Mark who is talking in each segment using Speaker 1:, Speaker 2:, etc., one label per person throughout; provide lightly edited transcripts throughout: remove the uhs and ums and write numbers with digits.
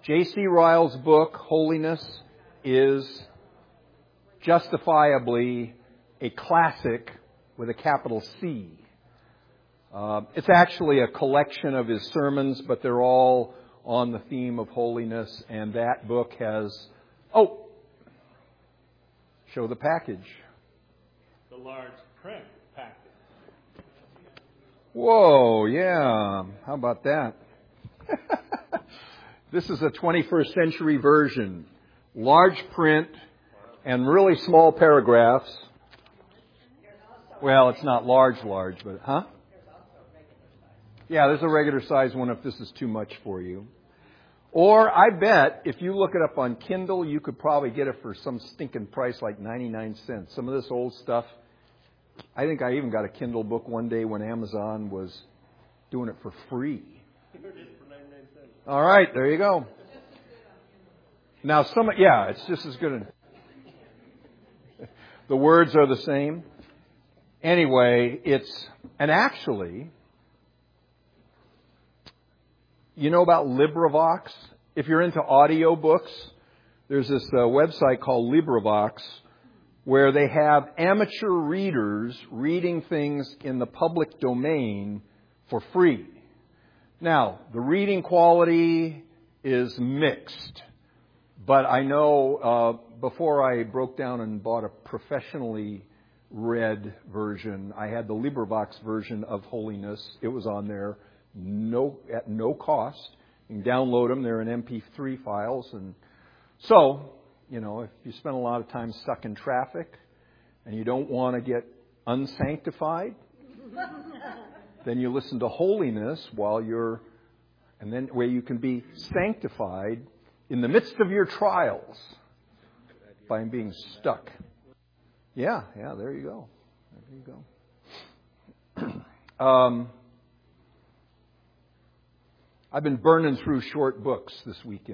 Speaker 1: J.C. Ryle's book, Holiness, is justifiably a classic with a capital C. It's actually a collection of his sermons, but they're all on the theme of holiness, and that book has... Oh! Show the package.
Speaker 2: The large print package.
Speaker 1: Whoa, yeah. How about that? This is a 21st century version. Large print and really small paragraphs. Well, it's not large, but... Huh? Yeah, there's a regular size one if this is too much for you. Or I bet if you look it up on Kindle, you could probably get it for some stinking price like 99 cents. Some of this old stuff, I think I even got a Kindle book one day when Amazon was doing it for free. All right, there you go. Now, it's just as good. The words are the same. Anyway, and actually, you know about LibriVox? If you're into audiobooks, there's this website called LibriVox where they have amateur readers reading things in the public domain for free. Now, the reading quality is mixed, but I know before I broke down and bought a professionally read version, I had the LibriVox version of Holiness. It was on there at no cost. You can download them. They're in MP3 files. And so, if you spend a lot of time stuck in traffic and you don't want to get unsanctified, then you listen to Holiness where you can be sanctified in the midst of your trials by being stuck. Yeah, there you go. I've been burning through short books this week.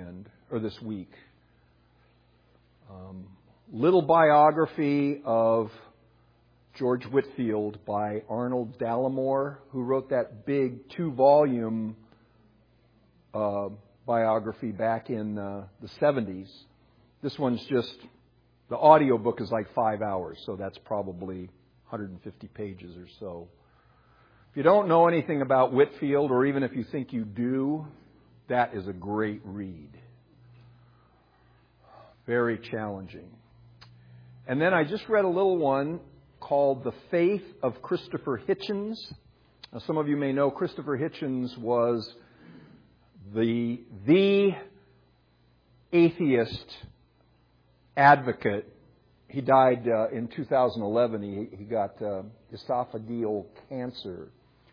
Speaker 1: Little biography of George Whitefield by Arnold Dallimore, who wrote that big 2-volume biography back in the 70s. This one's the audio book is like 5 hours, so that's probably 150 pages or so. If you don't know anything about Whitefield, or even if you think you do, that is a great read. Very challenging. And then I just read a little one called The Faith of Christopher Hitchens. Now, some of you may know Christopher Hitchens was the atheist advocate. He died in 2011. He got esophageal cancer.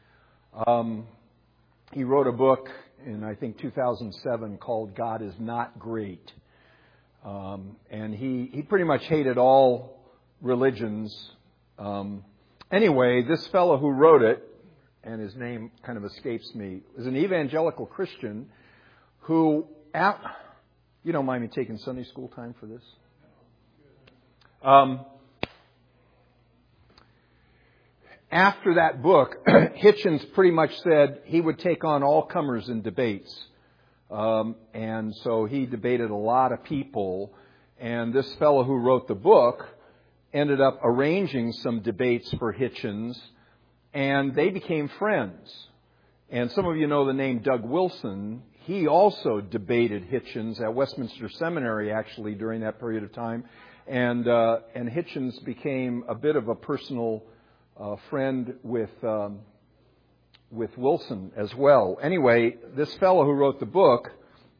Speaker 1: He wrote a book in, I think, 2007 called God is Not Great. And he pretty much hated all religions. Anyway, this fellow who wrote it, and his name kind of escapes me, is an evangelical Christian who, you don't mind me taking Sunday school time for this? After that book, Hitchens pretty much said he would take on all comers in debates. And so he debated a lot of people. And this fellow who wrote the book ended up arranging some debates for Hitchens. And they became friends. And some of you know the name Doug Wilson. He also debated Hitchens at Westminster Seminary, actually, during that period of time. And Hitchens became a bit of a personal friend with Wilson as well. Anyway, this fellow who wrote the book,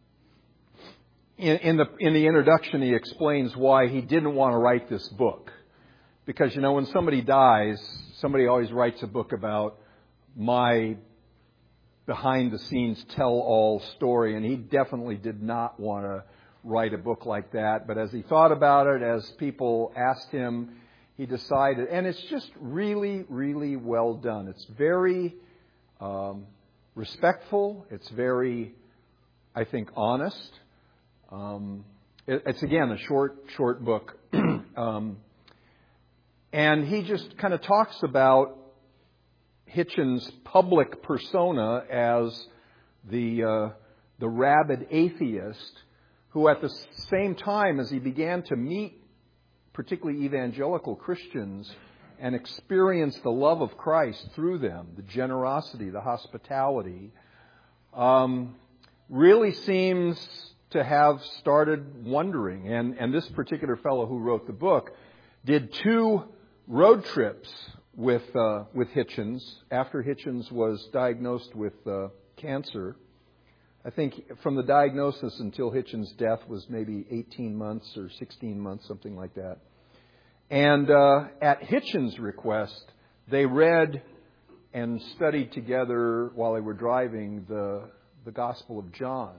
Speaker 1: in the introduction, he explains why he didn't want to write this book. Because, when somebody dies, somebody always writes a book about my behind-the-scenes tell-all story, and he definitely did not want to write a book like that. But as he thought about it, as people asked him, he decided, and it's just really, really well done. It's very respectful. It's very, I think, honest. It's, again, a short book. And he just kind of talks about Hitchens' public persona as the the rabid atheist, who at the same time as he began to meet particularly evangelical Christians and experience the love of Christ through them, the generosity, the hospitality, really seems to have started wondering. And this particular fellow who wrote the book did 2 road trips with Hitchens after Hitchens was diagnosed with cancer. I think from the diagnosis until Hitchens' death was maybe 18 months or 16 months, something like that. And at Hitchens' request, they read and studied together while they were driving the Gospel of John.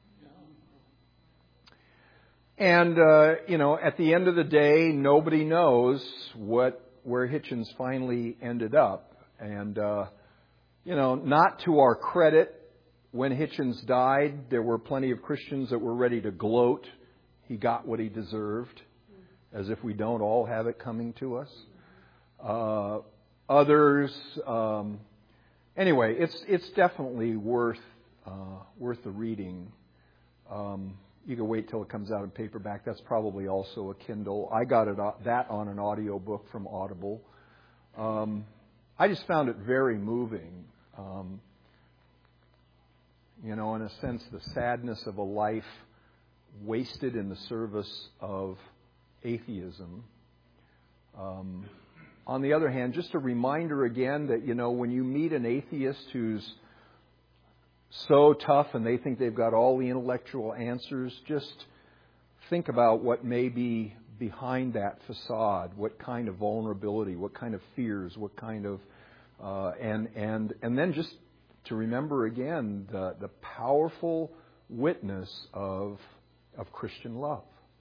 Speaker 1: And, at the end of the day, nobody knows where Hitchens finally ended up. And, not to our credit, when Hitchens died, there were plenty of Christians that were ready to gloat. He got what he deserved, as if we don't all have it coming to us. Others, anyway, it's definitely worth the reading. You can wait till it comes out in paperback. That's probably also a Kindle. I got that on an audio book from Audible. I just found it very moving. In a sense, the sadness of a life wasted in the service of atheism. On the other hand, just a reminder again that, when you meet an atheist who's so tough and they think they've got all the intellectual answers, just think about what may be behind that facade, what kind of vulnerability, what kind of fears, what kind of, and then just to remember again the powerful witness of Christian love.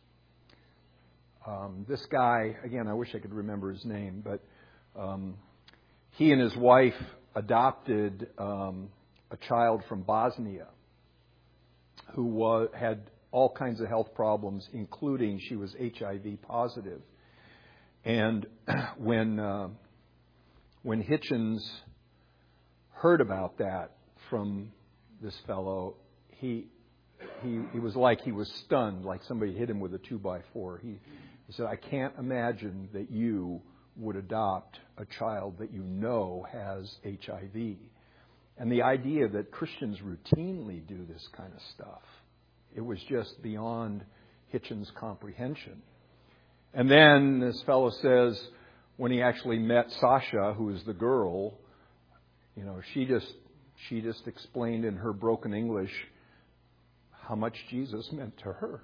Speaker 1: This guy, again, I wish I could remember his name, but he and his wife adopted a child from Bosnia who had all kinds of health problems, including she was HIV positive. And when Hitchens heard about that from this fellow, he was like he was stunned, like somebody hit him with a 2x4. He said, "I can't imagine that you would adopt a child that has HIV." And the idea that Christians routinely do this kind of stuff, it was just beyond Hitchens' comprehension. And then this fellow says, when he actually met Sasha, who is the girl, she just explained in her broken English how much Jesus meant to her.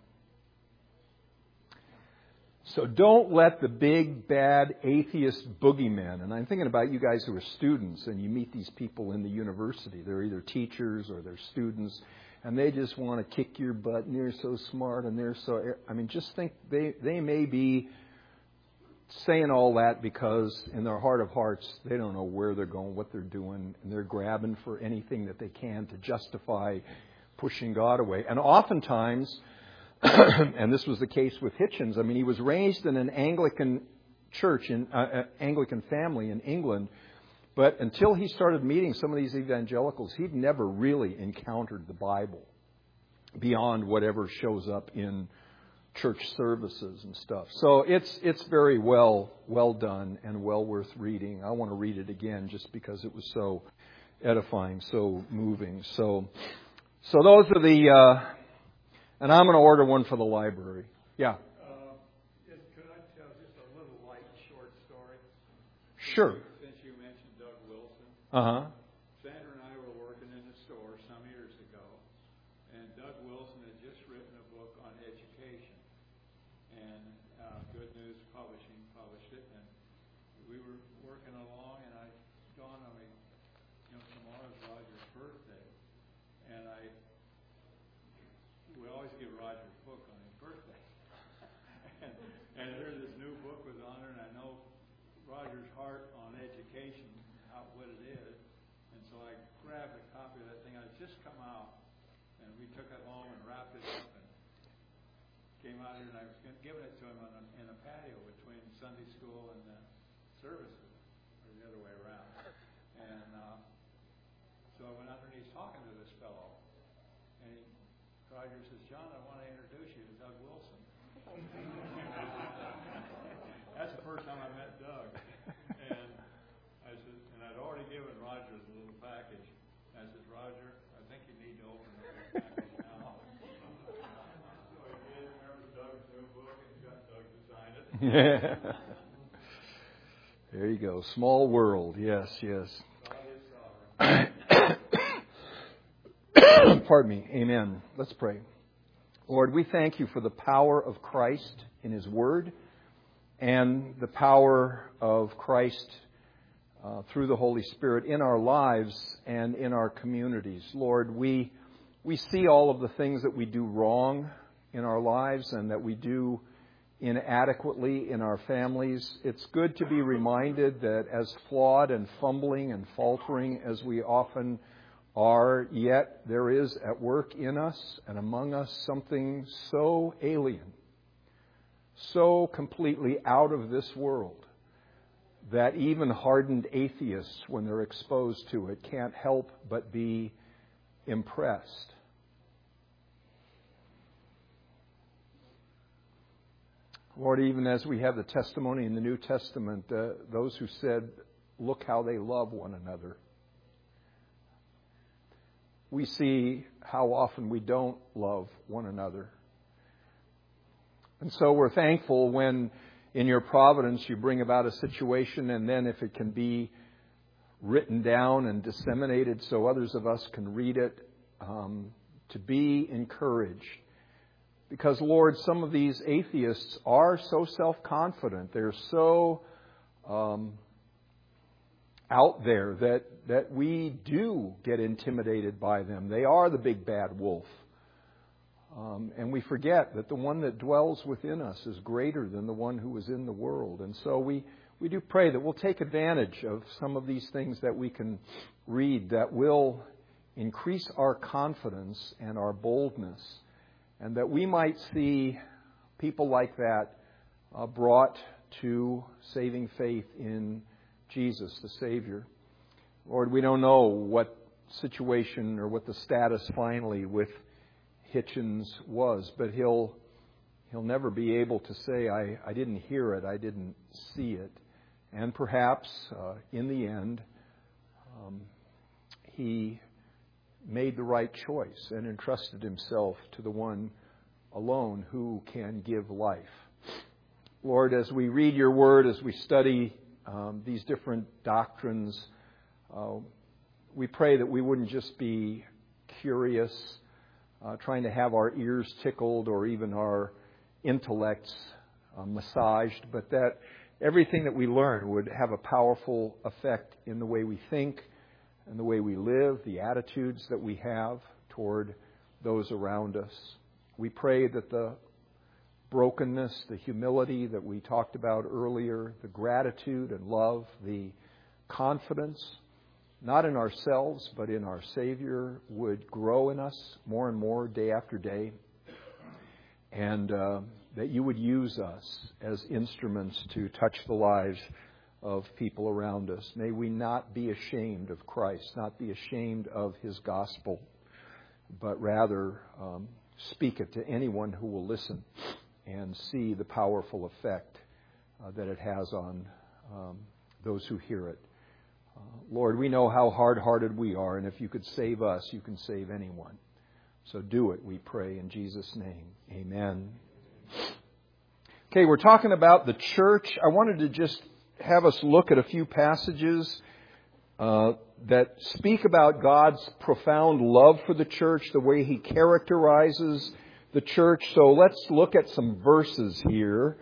Speaker 1: So don't let the big, bad, atheist boogeymen, and I'm thinking about you guys who are students and you meet these people in the university. They're either teachers or they're students, and they just want to kick your butt, and they're so smart, and they're so... just think they may be saying all that because in their heart of hearts, they don't know where they're going, what they're doing, and they're grabbing for anything that they can to justify pushing God away. And oftentimes... and this was the case with Hitchens. He was raised in an Anglican church, Anglican family in England, but until he started meeting some of these evangelicals, he'd never really encountered the Bible beyond whatever shows up in church services and stuff. So it's very well done and well worth reading. I want to read it again just because it was so edifying, so moving. So those are the... and I'm going to order one for the library. Yeah.
Speaker 3: Could I tell just a little light, short story?
Speaker 1: Sure.
Speaker 3: Since you mentioned Doug Wilson.
Speaker 1: Uh-huh.
Speaker 3: Sandra and I were working in a store some years ago, and Doug Wilson had just written a book on education. And Good News Publishing published it, and we were working along, and it dawned on me, tomorrow's Roger's birthday, and we always give Roger a book on his birthday. and here's this new book with honor, and I know Roger's heart on education, what it is. And so I grabbed a copy of that thing. It had just come out, and we took it home and wrapped it up and came out here, and I was giving it to him in a patio between Sunday school and the services, or the other way around. And so I went underneath talking to this fellow. Roger says, John, I want to introduce you to Doug Wilson. That's the first time I met Doug. And I said, and I'd already given Roger the little package. I said, Roger, I think you need to open up this package now. So he did. Remember Doug's new book, and he got Doug to sign it.
Speaker 1: Yeah. There you go. Small world. Yes, yes.
Speaker 3: God is sovereign.
Speaker 1: Pardon me. Amen. Let's pray. Lord, we thank you for the power of Christ in His Word and the power of Christ through the Holy Spirit in our lives and in our communities. Lord, we see all of the things that we do wrong in our lives and that we do inadequately in our families. It's good to be reminded that as flawed and fumbling and faltering as we often are, yet there is at work in us and among us something so alien, so completely out of this world, that even hardened atheists, when they're exposed to it, can't help but be impressed. Lord, even as we have the testimony in the New Testament, those who said, look how they love one another. We see how often we don't love one another. And so we're thankful when in your providence you bring about a situation, and then if it can be written down and disseminated so others of us can read it, to be encouraged. Because, Lord, some of these atheists are so self-confident. They're so out there that we do get intimidated by them. They are the big bad wolf. And we forget that the one that dwells within us is greater than the one who is in the world. And so we do pray that we'll take advantage of some of these things that we can read that will increase our confidence and our boldness, and that we might see people like that brought to saving faith in Jesus, the Savior. Lord, we don't know what situation or what the status finally with Hitchens was, but he'll never be able to say, I didn't hear it, I didn't see it. And perhaps in the end, he made the right choice and entrusted himself to the one alone who can give life. Lord, as we read your word, as we study these different doctrines, we pray that we wouldn't just be curious, trying to have our ears tickled or even our intellects massaged, but that everything that we learn would have a powerful effect in the way we think and the way we live, the attitudes that we have toward those around us. We pray that the brokenness, the humility that we talked about earlier, the gratitude and love, the confidence, not in ourselves but in our Savior, would grow in us more and more day after day, and that you would use us as instruments to touch the lives of people around us. May we not be ashamed of Christ, not be ashamed of His gospel, but rather speak it to anyone who will listen and see the powerful effect that it has on those who hear it. Lord, we know how hard-hearted we are, and if you could save us, you can save anyone. So do it, we pray, in Jesus' name. Amen. Okay, we're talking about the church. I wanted to just have us look at a few passages that speak about God's profound love for the church, the way He characterizes the church. So let's look at some verses here.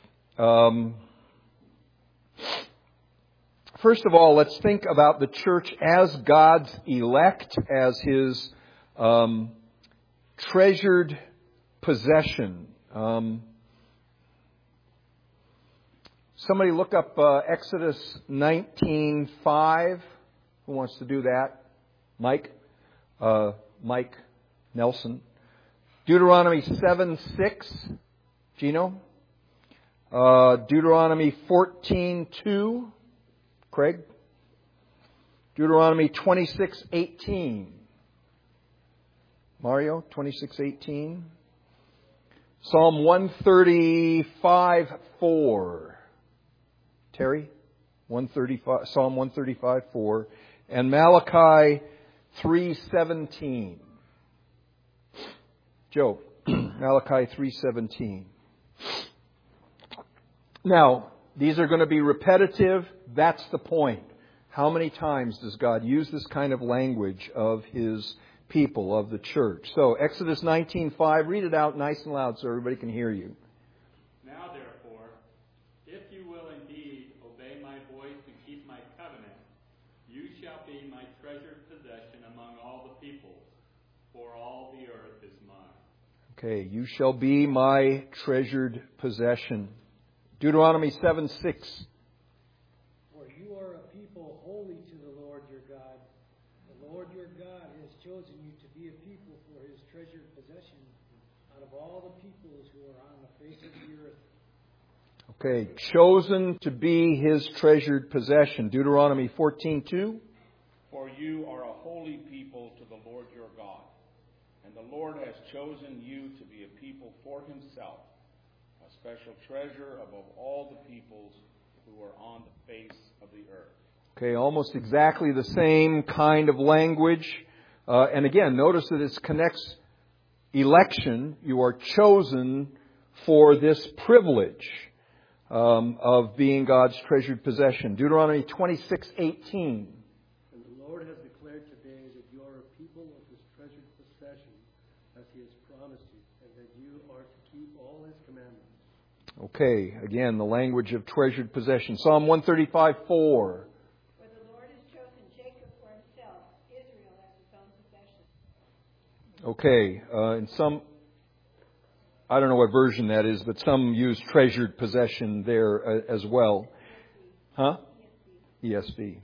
Speaker 1: First of all, let's think about the church as God's elect, as His treasured possession. Somebody look up Exodus 19:5. Who wants to do that? Mike Nelson. Deuteronomy 7:6. Gino. Deuteronomy 14:2. Craig. Deuteronomy 26:18. Mario, 26:18. Psalm 135:4. Terry, Psalm 135:4. And Malachi 3:17. Joe, Malachi 3:17. Now, these are going to be repetitive. That's the point. How many times does God use this kind of language of His people, of the church? So, Exodus 19:5, read it out nice and loud so everybody can hear you.
Speaker 2: Now, therefore, if you will indeed obey my voice and keep my covenant, you shall be my treasured possession among all the peoples, for all the earth is mine.
Speaker 1: Okay, you shall be my treasured possession. Deuteronomy 7:6.
Speaker 4: For you are a people holy to the Lord your God. The Lord your God has chosen you to be a people for His treasured possession out of all the peoples who are on the face of the earth.
Speaker 1: Okay, chosen to be His treasured possession. Deuteronomy 14:2.
Speaker 5: For you are a holy people to the Lord your God, and the Lord has chosen you to be a people for Himself, a special treasure above all the peoples who are on the face of the earth.
Speaker 1: Okay, almost exactly the same kind of language. And again, notice that it connects election. You are chosen for this privilege of being God's treasured possession. Deuteronomy 26:18.
Speaker 6: And the Lord has declared today that you are a people of His treasured possession, as He has promised you, and that you are to keep all His commandments.
Speaker 1: Okay, again, the language of treasured possession. Psalm 135:4.
Speaker 7: For the Lord has chosen Jacob for Himself, Israel as His own possession.
Speaker 1: Okay, in some, I don't know what version that is, but some use treasured possession there as well. Huh? ESV.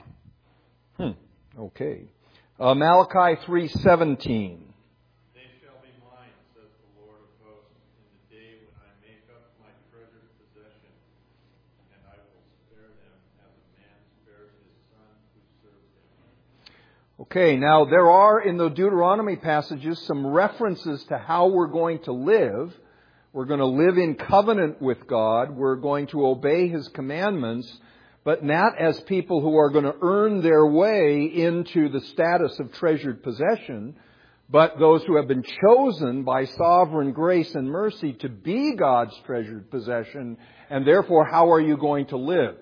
Speaker 1: Okay. Malachi 3:17.
Speaker 3: They shall be mine, says the Lord of hosts, in the day when I make up my treasured possession, and I will spare them as a man spares his son who serves him.
Speaker 1: Okay, now there are in the Deuteronomy passages some references to how we're going to live. We're going to live in covenant with God. We're going to obey His commandments, but not as people who are going to earn their way into the status of treasured possession, but those who have been chosen by sovereign grace and mercy to be God's treasured possession, and therefore, how are you going to live?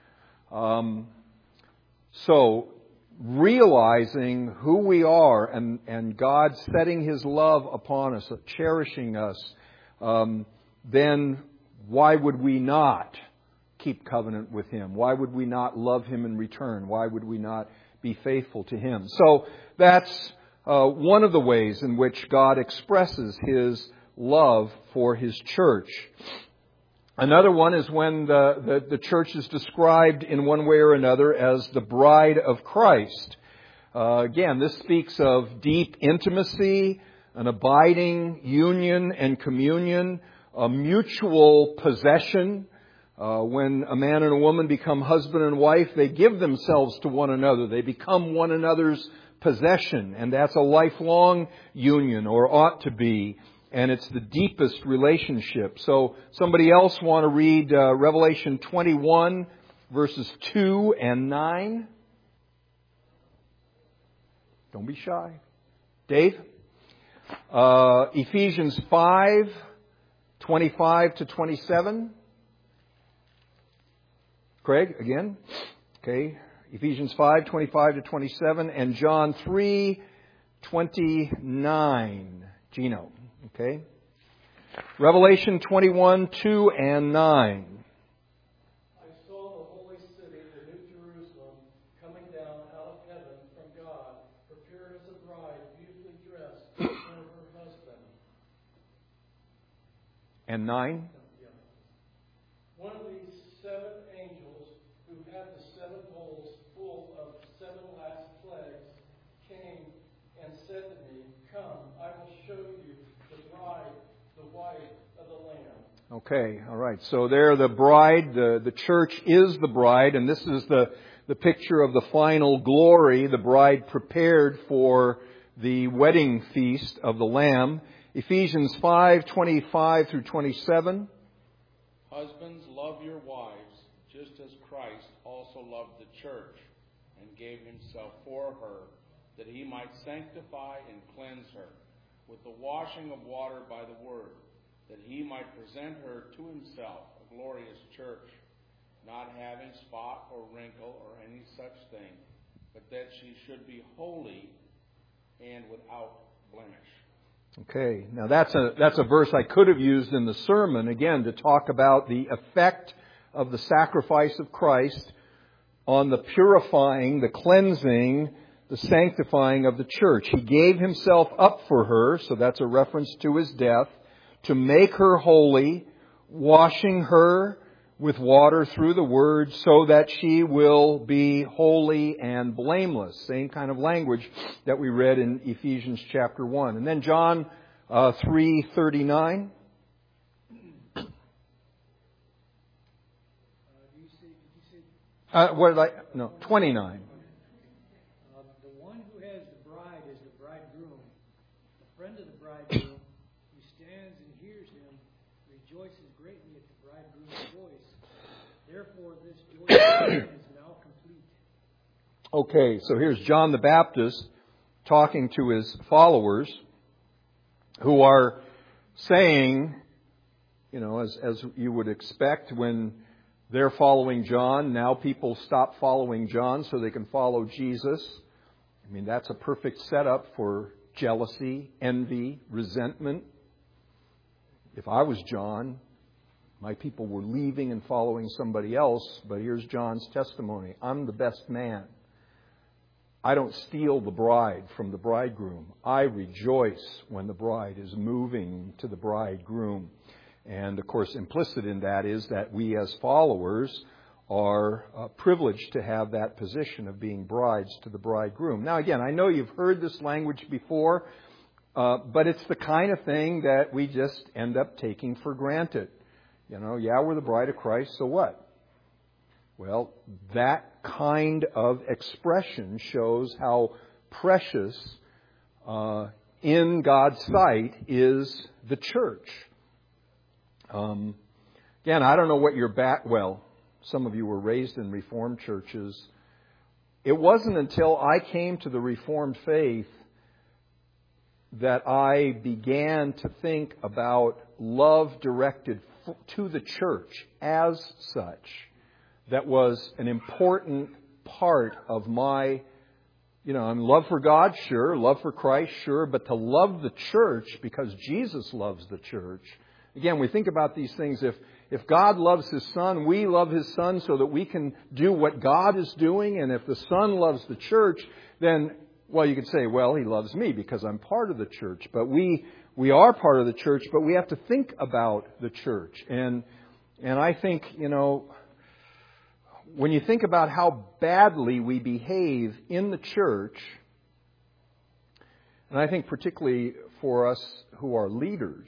Speaker 1: So, realizing who we are and God setting His love upon us, cherishing us, then why would we not keep covenant with Him? Why would we not love Him in return? Why would we not be faithful to Him? So that's one of the ways in which God expresses His love for His church. Another one is when the church is described in one way or another as the bride of Christ. Again, this speaks of deep intimacy, an abiding union and communion, a mutual possession. When a man and a woman become husband and wife, they give themselves to one another. They become one another's possession. And that's a lifelong union, or ought to be. And it's the deepest relationship. So somebody else want to read Revelation 21, verses 2 and 9? Don't be shy. Dave? Ephesians 5, 25 to 27. Craig, again. Okay. Ephesians 5, 25 to 27. And John 3, 29. Gino. Okay. Revelation 21, 2 and 9.
Speaker 6: I saw the holy city, the new Jerusalem, coming down out of heaven from God, prepared as a bride, beautifully dressed for her husband.
Speaker 1: And 9.
Speaker 6: One of these seven angels, who had the seven bowls full of seven last plagues, came and said to me, "Come, I will show you the bride, the wife of the Lamb."
Speaker 1: Okay, all right. So there the bride, the church is the bride, and this is the picture of the final glory, the bride prepared for the wedding feast of the Lamb. Ephesians 5:25 through 27.
Speaker 5: Husbands, love your wives, just as Christ also loved the church and gave himself for her, that he might sanctify and cleanse her with the washing of water by the word, that he might present her to himself a glorious church, not having spot or wrinkle or any such thing, but that she should be holy and without blemish.
Speaker 1: Okay, now that's a verse I could have used in the sermon, again, to talk about the effect of the sacrifice of Christ on the purifying, the cleansing, the sanctifying of the church. He gave himself up for her, so that's a reference to his death, to make her holy, washing her with water through the Word so that she will be holy and blameless. Same kind of language that we read in Ephesians chapter 1. And then John 3:39. What did I? No, 29.
Speaker 4: The one who has the bride is the bridegroom. The friend of the bridegroom who stands and hears him rejoices greatly at the bridegroom's voice. Therefore, this joy is now complete.
Speaker 1: Okay, so here's John the Baptist talking to his followers who are saying, you know, as you would expect when they're following John, now people stop following John so they can follow Jesus. I mean, that's a perfect setup for jealousy, envy, resentment. If I was John, my people were leaving and following somebody else, but here's John's testimony. I'm the best man. I don't steal the bride from the bridegroom. I rejoice when the bride is moving to the bridegroom. And, of course, implicit in that is that we as followers are privileged to have that position of being brides to the bridegroom. Now, again, I know you've heard this language before, but it's the kind of thing that we just end up taking for granted. You know, yeah, we're the bride of Christ, so what? Well, that kind of expression shows how precious in God's sight is the church. Again, I don't know what your some of you were raised in Reformed churches. It wasn't until I came to the Reformed faith that I began to think about love directed to the church as such. That was an important part of my, love for God, sure, love for Christ, sure, but to love the church because Jesus loves the church. Again, we think about these things. If God loves His Son, we love His Son so that we can do what God is doing. And if the Son loves the church, then, you could say, He loves me because I'm part of the church. But we are part of the church, but we have to think about the church. And I think, when you think about how badly we behave in the church, and I think particularly for us who are leaders,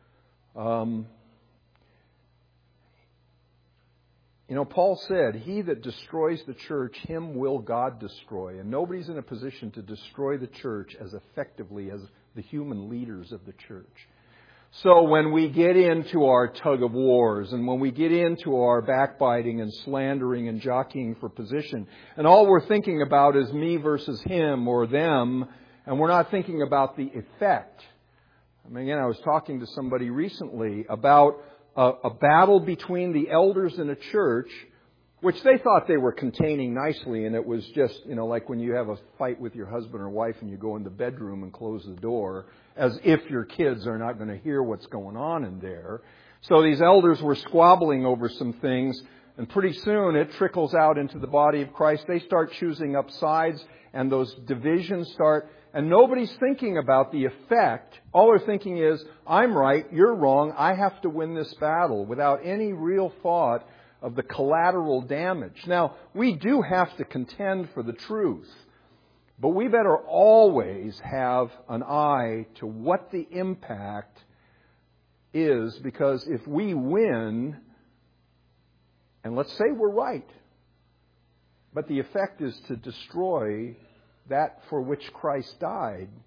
Speaker 1: Paul said, "He that destroys the church, him will God destroy." And nobody's in a position to destroy the church as effectively as the human leaders of the church. So when we get into our tug of wars and when we get into our backbiting and slandering and jockeying for position, and all we're thinking about is me versus him or them, and we're not thinking about the effect. I was talking to somebody recently about a battle between the elders in a church, which they thought they were containing nicely, and it was just, like when you have a fight with your husband or wife and you go in the bedroom and close the door, as if your kids are not going to hear what's going on in there. So these elders were squabbling over some things, and pretty soon it trickles out into the body of Christ. They start choosing up sides, and those divisions start, and nobody's thinking about the effect. All they're thinking is, I'm right, you're wrong, I have to win this battle, without any real thought of the collateral damage. Now, we do have to contend for the truth, but we better always have an eye to what the impact is, because if we win, and let's say we're right, but the effect is to destroy that for which Christ died,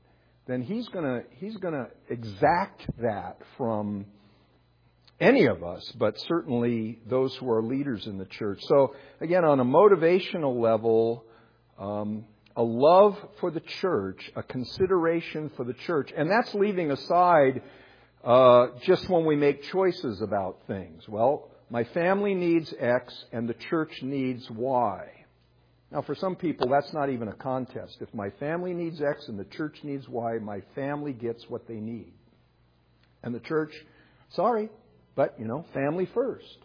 Speaker 1: then He's going to exact that from any of us, but certainly those who are leaders in the church. So, again, on a motivational level, a love for the church, a consideration for the church, and that's leaving aside just when we make choices about things. Well, my family needs X and the church needs Y. Now, for some people, that's not even a contest. If my family needs X and the church needs Y, my family gets what they need. And the church, sorry, but, family first.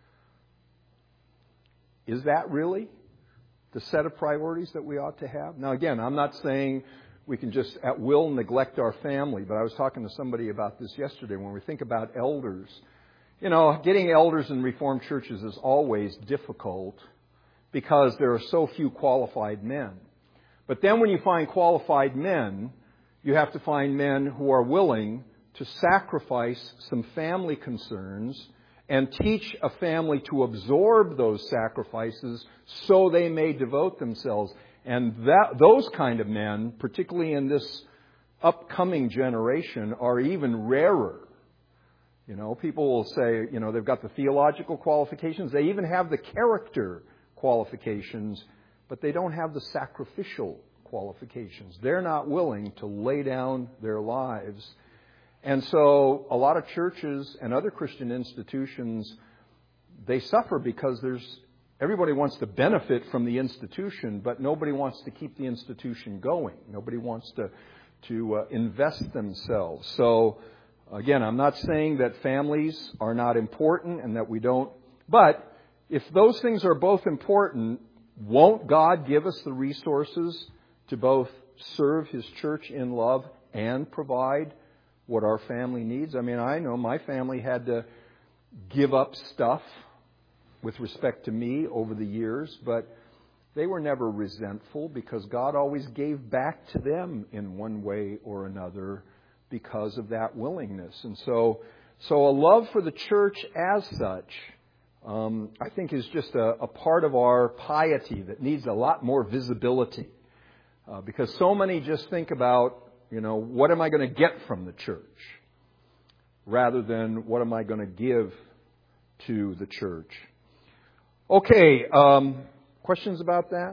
Speaker 1: Is that really the set of priorities that we ought to have? Now, again, I'm not saying we can just at will neglect our family, but I was talking to somebody about this yesterday. When we think about elders, getting elders in Reformed churches is always difficult because there are so few qualified men. But then when you find qualified men, you have to find men who are willing to sacrifice some family concerns and teach a family to absorb those sacrifices so they may devote themselves. And those kind of men, particularly in this upcoming generation, are even rarer. People will say, they've got the theological qualifications. They even have the character qualifications, but they don't have the sacrificial qualifications. They're not willing to lay down their lives. And so a lot of churches and other Christian institutions, they suffer because everybody wants to benefit from the institution, but nobody wants to keep the institution going. Nobody wants to invest themselves. So, again, I'm not saying that families are not important and that we don't. But if those things are both important, won't God give us the resources to both serve His church in love and provide what our family needs? I mean, I know my family had to give up stuff with respect to me over the years, but they were never resentful because God always gave back to them in one way or another because of that willingness. And so a love for the church as such, I think is just a part of our piety that needs a lot more visibility. Because so many just think about, what am I going to get from the church? Rather than what am I going to give to the church? Okay, questions about that?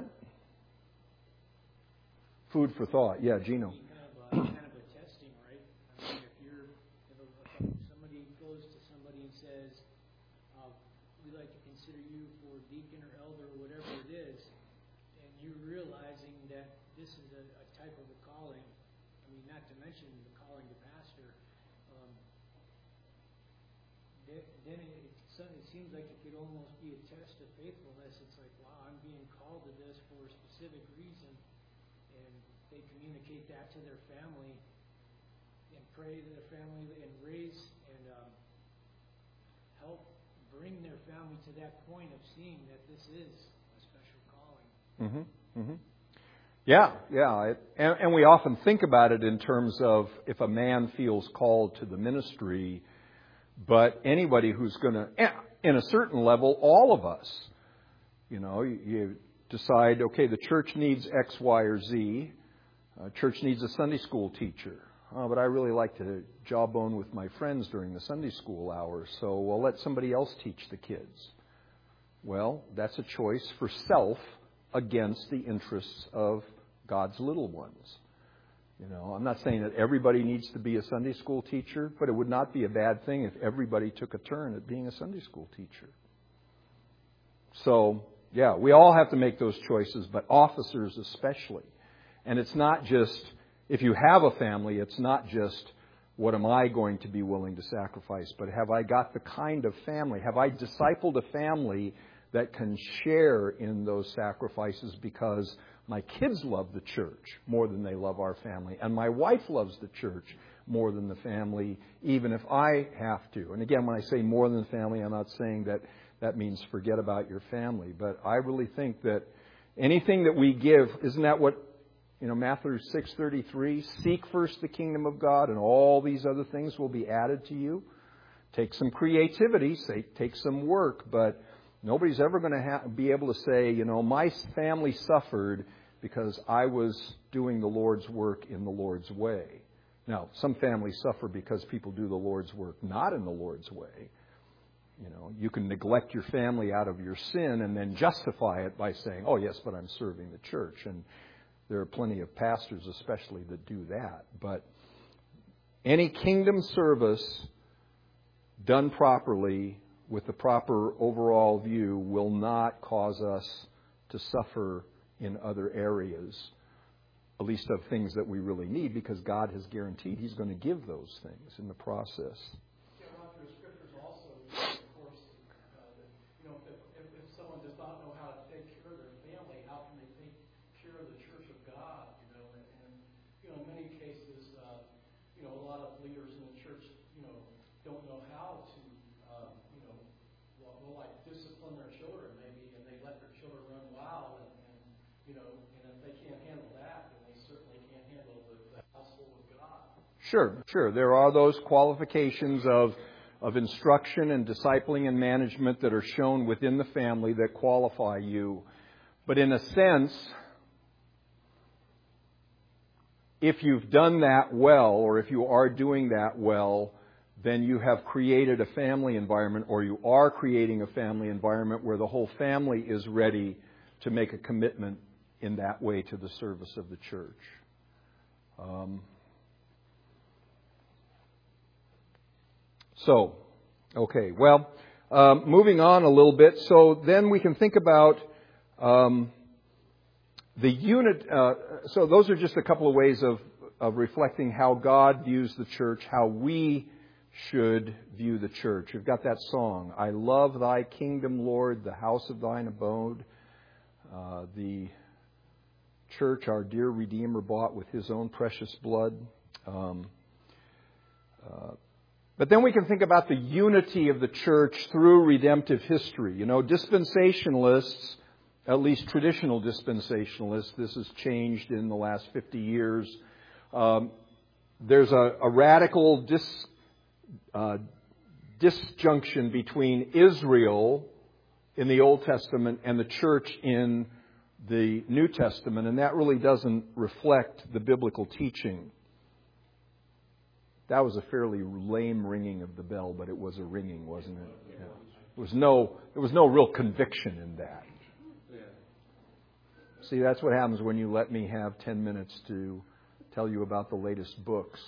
Speaker 1: Food for thought. Yeah, Gino.
Speaker 4: Kind of a testing, right? I mean, if somebody goes to somebody and says, we'd like to consider you for deacon or elder or whatever it is, and you're realizing that this is a type of a calling, I mean, not to mention the calling to pastor, then it seems like it could almost be a test of faithfulness. It's like, wow, I'm being called to this for a specific reason, and they communicate that to their family and pray to their family and raise and help bring their family to that point of seeing that this is a special calling.
Speaker 1: Mm-hmm. Mm-hmm. Yeah. And we often think about it in terms of if a man feels called to the ministry, but anybody who's going to, in a certain level, all of us, you decide, okay, the church needs X, Y, or Z. Church needs a Sunday school teacher. But I really like to jawbone with my friends during the Sunday school hours, so we'll let somebody else teach the kids. Well, that's a choice for self against the interests of God's little ones. I'm not saying that everybody needs to be a Sunday school teacher, but it would not be a bad thing if everybody took a turn at being a Sunday school teacher. So, yeah, we all have to make those choices, but officers especially. And it's not just, if you have a family, it's not just, what am I going to be willing to sacrifice? But have I got the kind of family? Have I discipled a family that can share in those sacrifices because my kids love the church more than they love our family, and my wife loves the church more than the family, even if I have to. And again, when I say more than the family, I'm not saying that means forget about your family. But I really think that anything that we give, isn't that what, Matthew 6:33, seek first the kingdom of God and all these other things will be added to you. Take some creativity, take some work, but nobody's ever going to be able to say, my family suffered because I was doing the Lord's work in the Lord's way. Now, some families suffer because people do the Lord's work not in the Lord's way. You know, you can neglect your family out of your sin and then justify it by saying, oh, yes, but I'm serving the church. And there are plenty of pastors especially that do that. But any kingdom service done properly with the proper overall view will not cause us to suffer in other areas, at least of things that we really need, because God has guaranteed He's going to give those things in the process.
Speaker 6: Yeah, Roger, the scriptures also, of course, if someone does not know how to take care of their family, how can they take care of the church of God? And in many cases, a lot of leaders in the church, don't know how to, discipline their children maybe, and they let their children run wild, and if they can't handle that, then they certainly can't handle the household of God.
Speaker 1: Sure. There are those qualifications of instruction and discipling and management that are shown within the family that qualify you. But in a sense, if you've done that well, or if you are doing that well, then you have created a family environment, or you are creating a family environment where the whole family is ready to make a commitment in that way to the service of the church. Moving on a little bit. So then we can think about the unit. So those are just a couple of ways of reflecting how God views the church, how we should view the church. We've got that song, I love thy kingdom, Lord, the house of thine abode. The church, our dear Redeemer, bought with His own precious blood. But then we can think about the unity of the church through redemptive history. Dispensationalists, at least traditional dispensationalists, this has changed in the last 50 years. There's a radical disjunction between Israel in the Old Testament and the church in the New Testament, and that really doesn't reflect the biblical teaching. That was a fairly lame ringing of the bell, but it was a ringing, wasn't it? Yeah. There was no real conviction in that. See, that's what happens when you let me have 10 minutes to tell you about the latest books.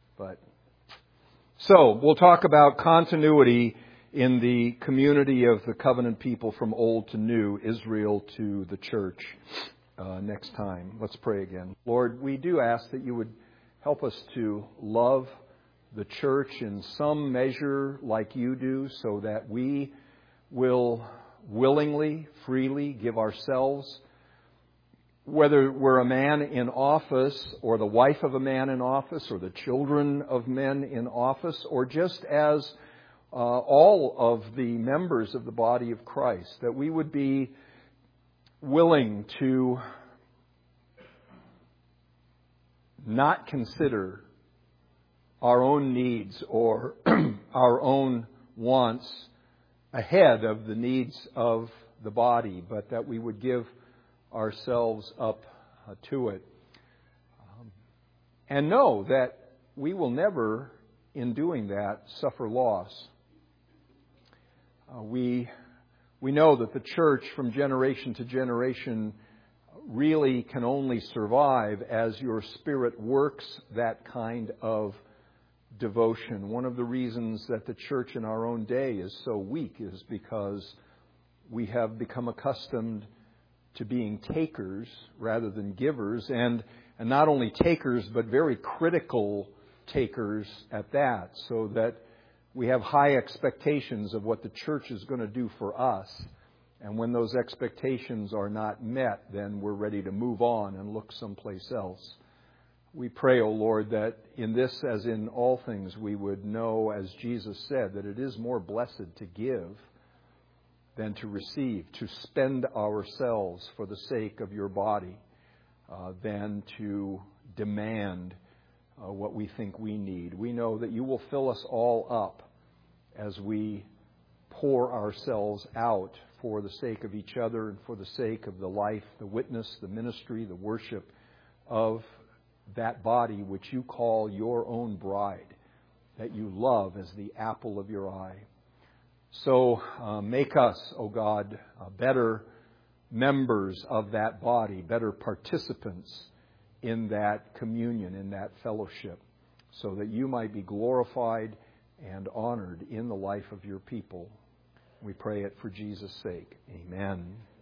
Speaker 1: So, we'll talk about continuity in the community of the covenant people from old to new, Israel to the church, next time. Let's pray again. Lord, we do ask that you would help us to love the church in some measure like you do, so that we will willingly, freely give ourselves, whether we're a man in office or the wife of a man in office or the children of men in office, or just as all of the members of the body of Christ, that we would be willing to not consider our own needs or our own wants ahead of the needs of the body, but that we would give ourselves up to it. And know that we will never, in doing that, suffer loss. We know that the church from generation to generation really can only survive as your Spirit works that kind of devotion. One of the reasons that the church in our own day is so weak is because we have become accustomed to being takers rather than givers, and not only takers, but very critical takers at that, so that we have high expectations of what the church is going to do for us. And when those expectations are not met, then we're ready to move on and look someplace else. We pray, O Lord, that in this, as in all things, we would know, as Jesus said, that it is more blessed to give than to receive, to spend ourselves for the sake of your body, than to demand what we think we need. We know that you will fill us all up as we pour ourselves out for the sake of each other and for the sake of the life, the witness, the ministry, the worship of that body which you call your own bride, that you love as the apple of your eye. So make us, O God, better members of that body, better participants in that communion, in that fellowship, so that you might be glorified and honored in the life of your people. We pray it for Jesus' sake. Amen.